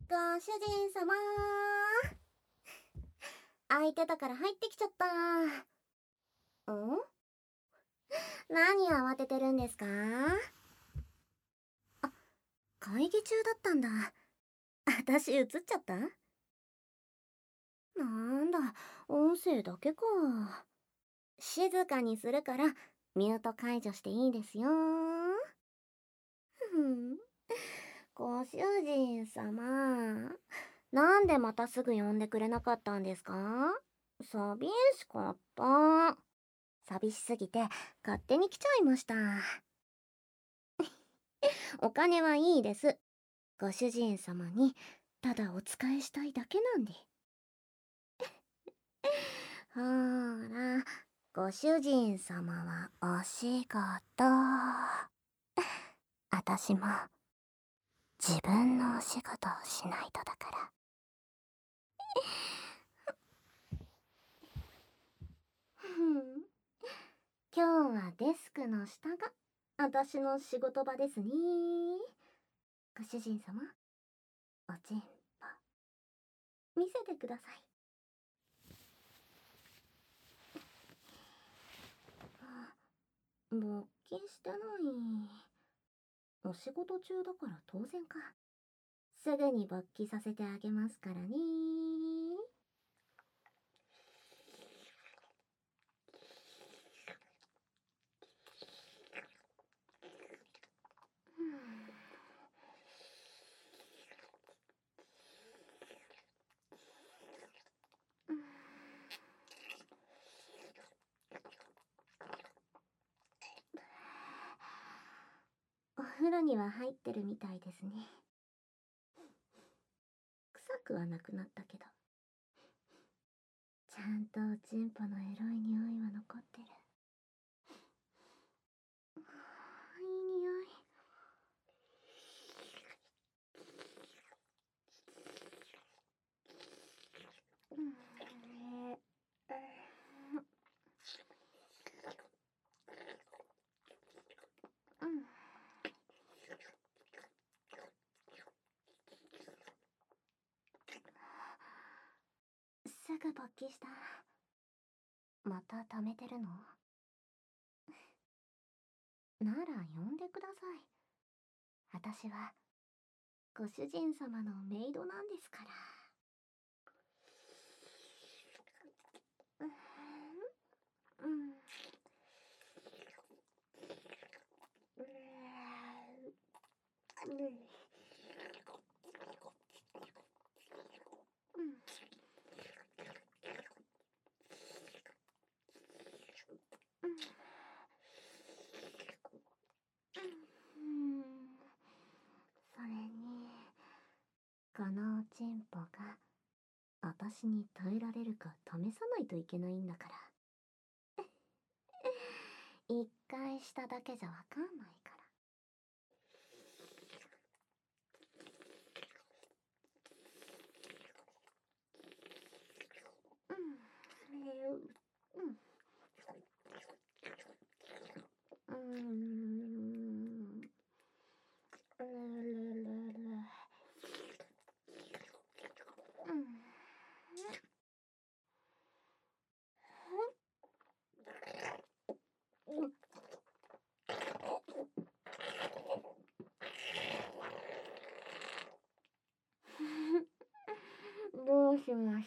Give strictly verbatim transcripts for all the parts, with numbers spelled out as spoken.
ご主人様。空いてたから入ってきちゃった。ん？何慌ててるんですか？あ、会議中だったんだ。私映っちゃった？なんだ、音声だけか。静かにするからミュート解除していいですよ。ふん。ご主人様、なんでまたすぐ呼んでくれなかったんですか？寂しかった。寂しすぎて勝手に来ちゃいました。お金はいいです。ご主人様にただお仕えしたいだけなんで。ほーら、ご主人様はお仕事。あたしも自分のお仕事をしないとだから。今日はデスクの下が私の仕事場ですね。ご主人様、おちんぽ見せてください。勃起してない。お仕事中だから当然か。すぐに勃起させてあげますからね。お風呂には入ってるみたいですね。臭くはなくなったけど、ちゃんとおちんぽのエロい匂いは残ってる。いい匂い。すぐ勃起した。また溜めてるの？なら呼んでください。私はご主人様のメイドなんですから。うん。うん。それに、このおちんぽが私に耐えられるか試さないといけないんだから。一回しただけじゃわかんないから。うん。えー、うん。うーん。うるるる。うん。どうしました？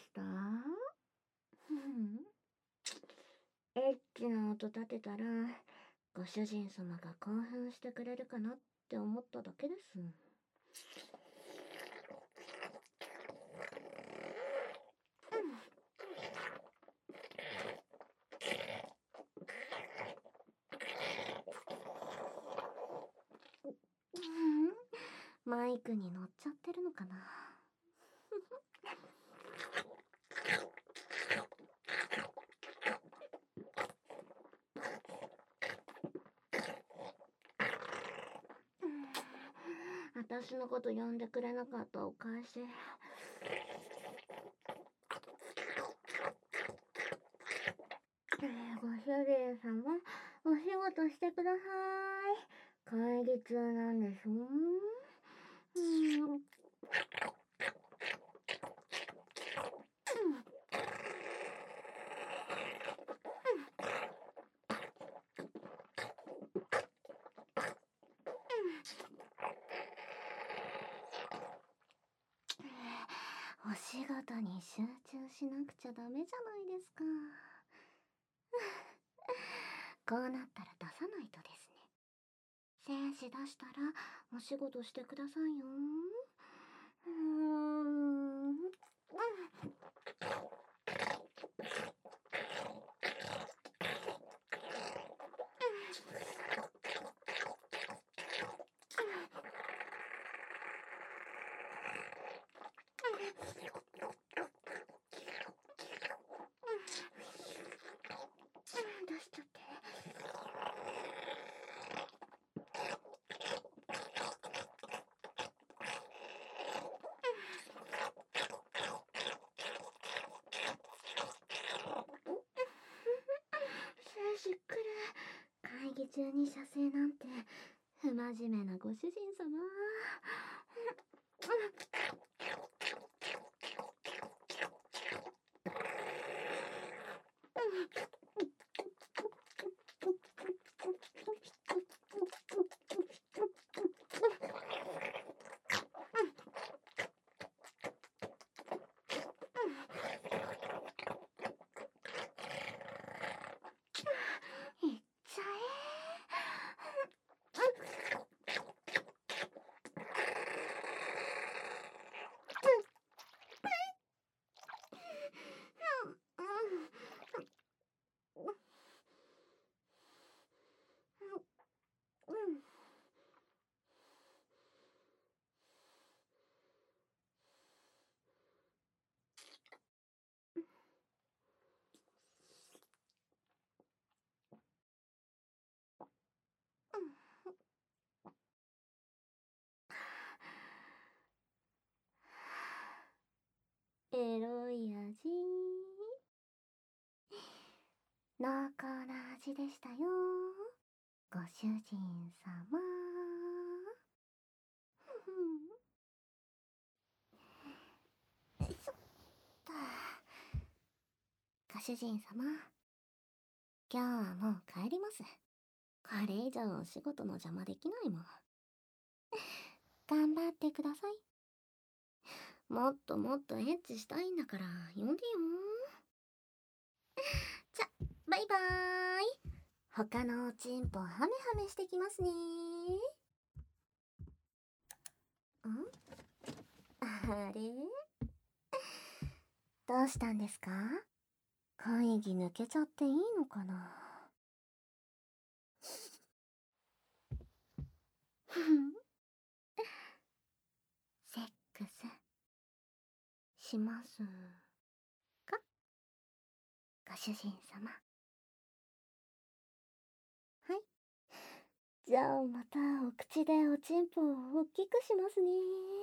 エッチな音立てたら、ご主人様が興奮してくれるかなって思っただけです。マイクに乗っちゃってるのかな。私のこと呼んでくれなかったお返し。ご主人様、お仕事してください。会議中なんでしょ？うん。 仕事に集中しなくちゃダメじゃないですか。こうなったら出さないとですね。精子出したらお仕事してくださいよ。うーん。出しちゃって。精子来る。会議中に射精なんて不真面目なご主人様。いっちゃえ。エロい味。濃厚な味でしたよ。ご主人様。よいしょっと。ご主人様、今日はもう帰ります。これ以上お仕事の邪魔できないもん。頑張ってください。もっともっとエッチしたいんだから呼んでよ。じゃ、バイバーイ。他のおちんぽハメハメしてきますね。ん？あれ？どうしたんですか？会議抜けちゃっていいのかな？セックスしますか？ご主人様。はい。じゃあまたお口でおちんぽを大きくしますね。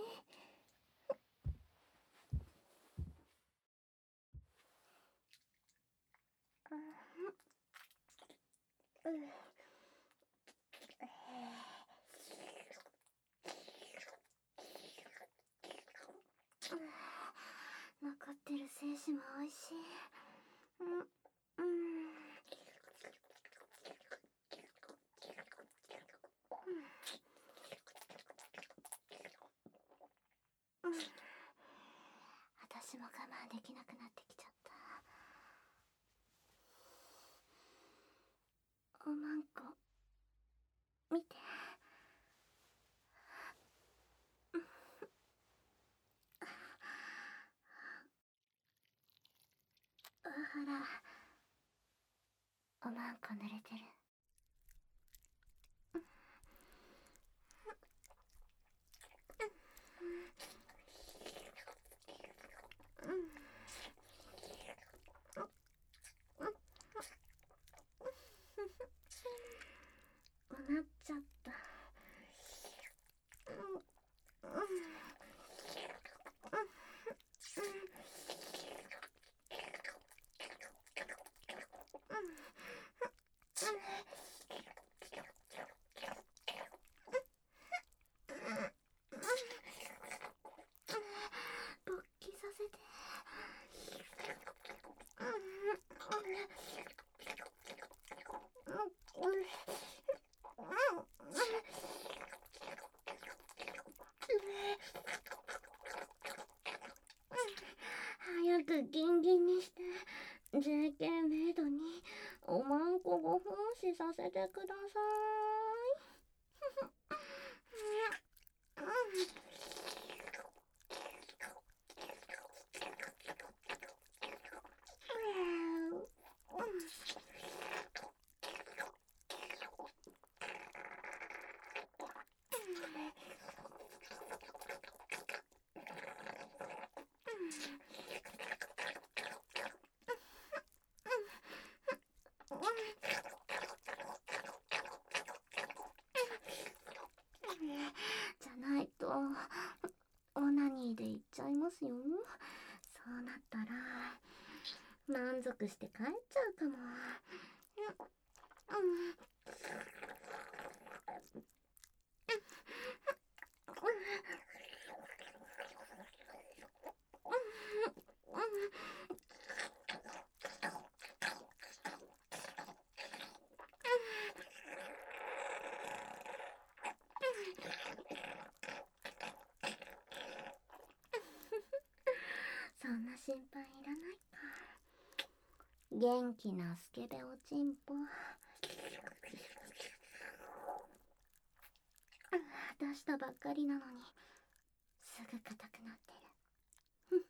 残ってる精子も美味しい。うん、うん。うん、私も我慢できなくなってきちゃった。おまんこ見て。ほら、おまんこ濡れてる。なっちゃった。勃起させて。 ジェーケー メイドにおまんこご奉仕させてくださじゃないとオナニーで行っちゃいますよ。そうなったら満足して帰っちゃうかも。そんな心配いらないか。元気なスケベおちんぽ出したばっかりなのにすぐ硬くなってる。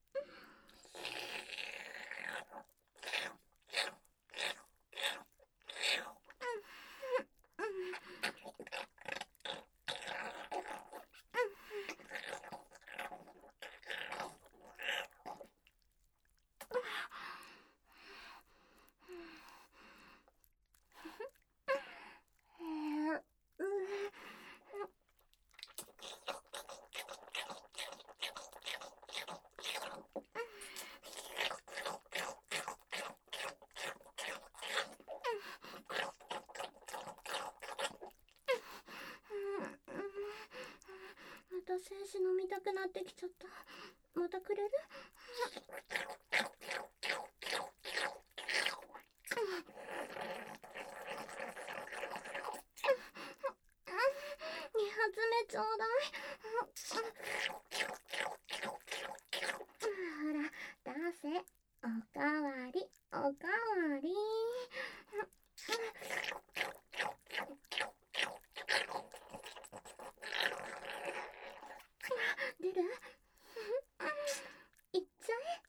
また精子飲みたくなってきちゃった。またくれる？に発目ちょうだい。ほら出せ、おかわりおかわり。出る？いっちゃえ。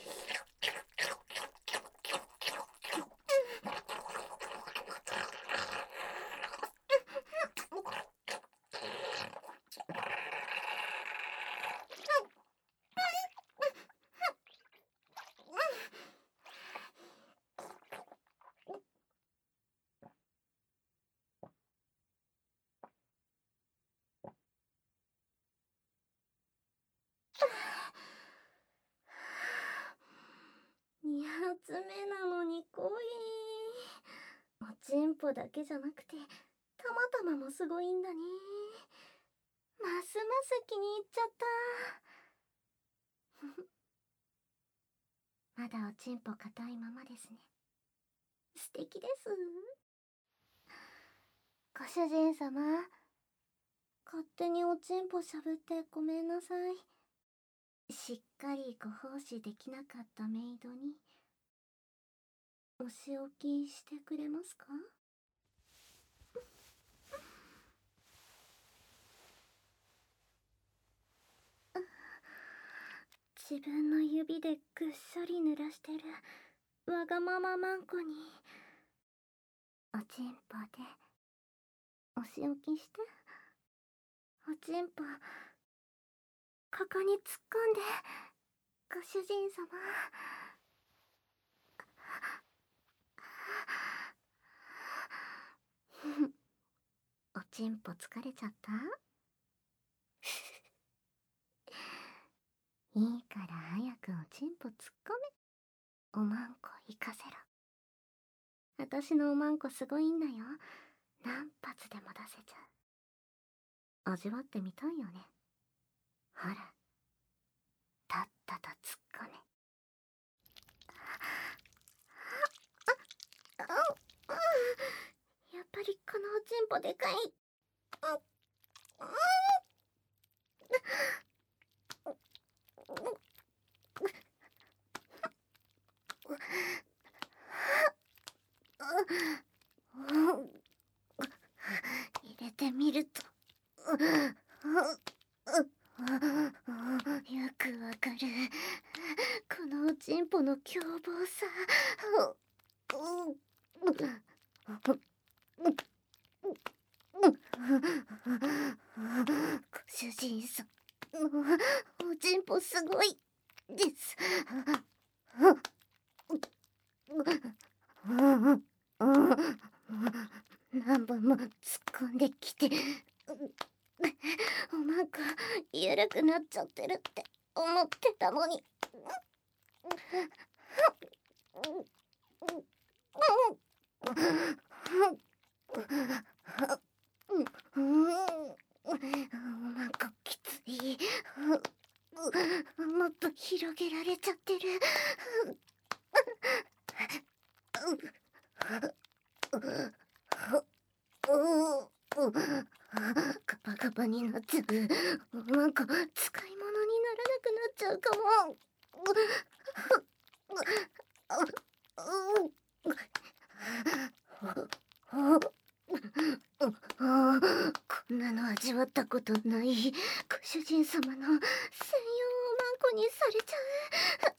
に発目なのに濃い。おちんぽだけじゃなくてたまたまもすごいんだね。ますます気に入っちゃった。まだおちんぽ硬いままですね。素敵です。ご主人様、勝手におちんぽしゃぶってごめんなさい。しっかりご奉仕できなかったメイドにお仕置きしてくれますか？自分の指でぐっしょり濡らしてるわがままマンコにおちんぽでお仕置きして。おちんぽここに突っ込んでご主人様。おちんぽ疲れちゃった？いいから早くおちんぽ突っ込め。おまんこ行かせろ。私のおまんこすごいんだよ。何発でも出せちゃう。味わってみたいよね。ほら、たったと突っ込め。やっぱりこのおちんぽでかい。 入れてみるとよくわかる。このおちんぽの凶暴さ。ご主人さんのおちんぽすごいです。何本も突っ込んできて、おまんこ緩くなっちゃってるって思ってたのに。おまんこきつい。もっと広げられちゃってる。ガバガバになっちゃう。なんか使い物にならなくなっちゃうかも。こんなの味わったことない。ご主人様の専用おまんこにされちゃう。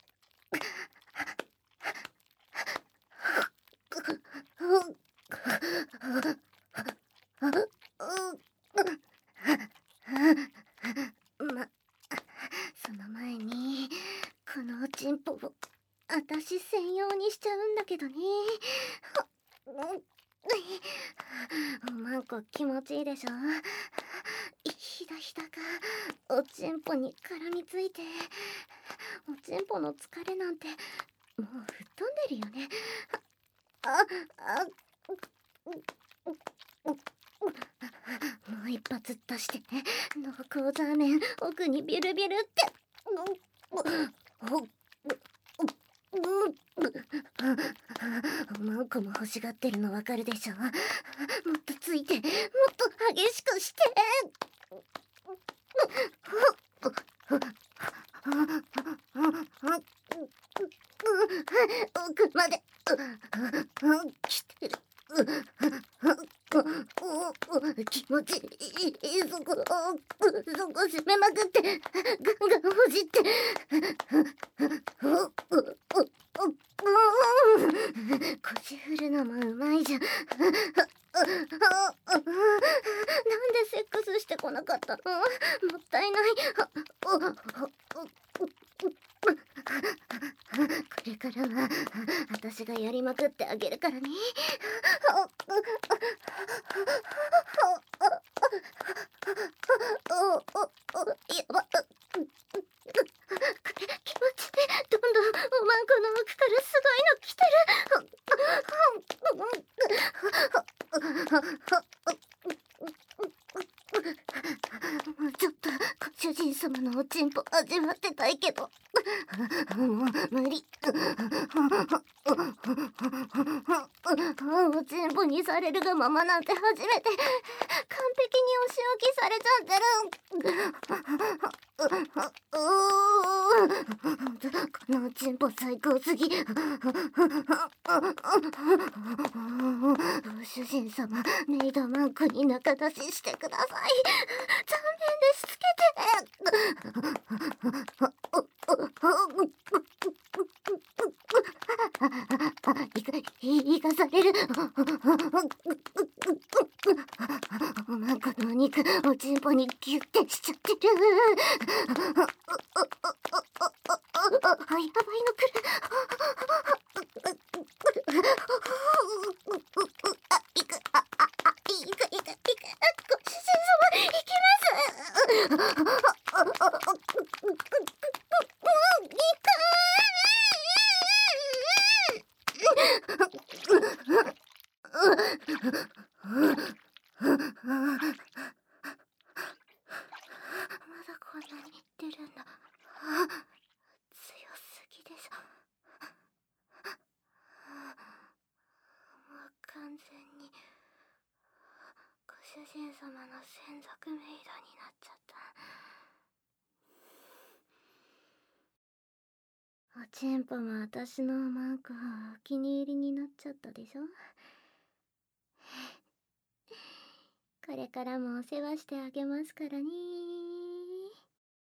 ま、その前にこのおちんぽをあたし専用にしちゃうんだけどね。おまんこ気持ちいいでしょ。ひだひだがおちんぽに絡みついて、おちんぽの疲れなんてもう吹っ飛んでるよね。あ、あ、もう一発出して濃厚ザーメン奥にビュルビュルって。おまんこも欲しがってるのわかるでしょ。もっとついて、もっと激しくして。奥まで来てる。気持ちいい。そこそこ締めまくって、ガンガンほじって。腰振るのもうまいじゃん。なんでセックスしてこなかったの？もったいない。これからは私がやりまくってあげるからね。やば。気持ちいい。どんどんおまんこの奥からすごいの来てる。もうちょっとご主人様のおちんぽ味わってたいけど、もう無理。おちんぽにされるがままなんて初めて。完璧にお仕置きされちゃってる。このおちんぽ最高すぎ。ご主人様、メイドマンコに仲出ししてください。残念でしつけて。いかされる。おまんこのお肉おちんぽにギュッてしちゃってる。あ、やばいの来る。あ、いく、あ、あ、あ、いく、いく、いく、ご主人様、いきます。まだこんなに言ってるんだ。強すぎでしょ。もう完全にご主人様の専属メイドになっちゃった。おちんぽも私のおまんこお気に入りになっちゃちゃったでしょ。これからもお世話してあげますからね。